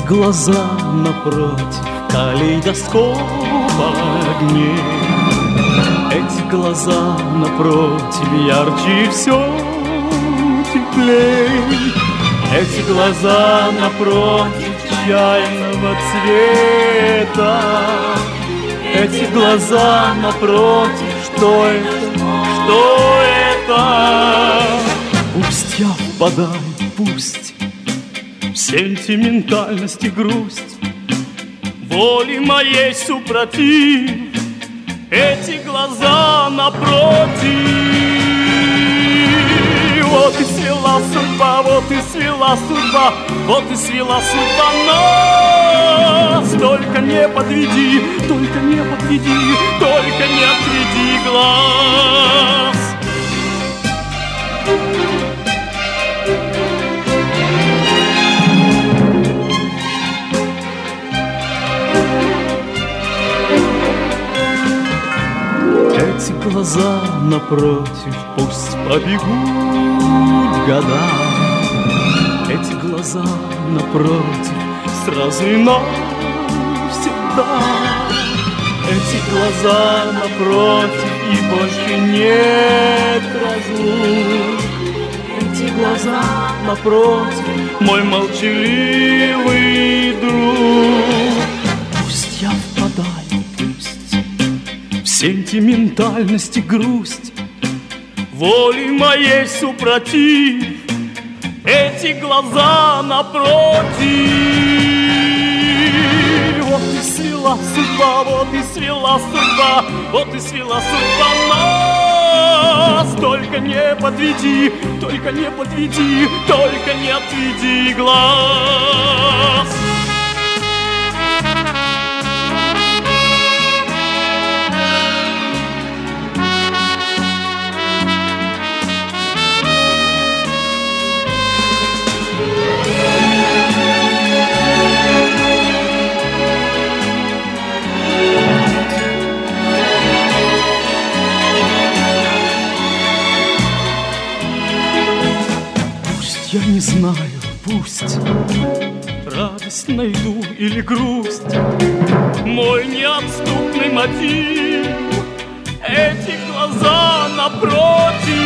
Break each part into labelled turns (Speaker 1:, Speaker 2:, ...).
Speaker 1: глаза напротив, калейдоскоп огней. Эти глаза напротив, ярче все теплей. Эти глаза напротив, чайного цвета. Эти глаза напротив, что это, что это? Пусть я впадаю, пусть в сентиментальность и грусть, воли моей супротив, эти глаза напротив. Вот и свела судьба, вот и свела судьба, вот и свела судьба нас. Только не подведи, только не подведи, только не отведи глаз. Эти глаза напротив, пусть побегут года. Эти глаза напротив, сразу и навсегда. Эти глаза напротив, и больше нет разлук. Эти глаза напротив, мой молчаливый друг. Пусть я впадаю, пусть в сентиментальность и грусть, воли моей супротив, эти глаза напротив. Вот и свела судьба, вот и свела судьба, вот и свела судьба нас. Только не подведи, только не подведи, только не отведи глаз. Я не знаю, пусть радость найду или грусть, мой неотступный мотив, эти глаза напротив.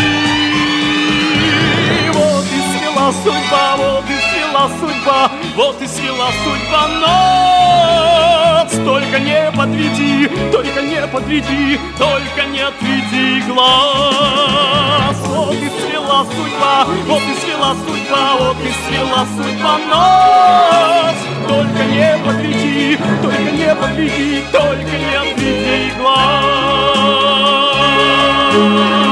Speaker 1: Вот и свела судьба, вот и свела судьба, вот и свела судьба нас. Только не подведи, только не подведи, только не отведи глаз. Вот и свела судьба, вот и свела судьба, вот и свела судьба нас. Только не подведи, только не подведи, только не отведи глаз.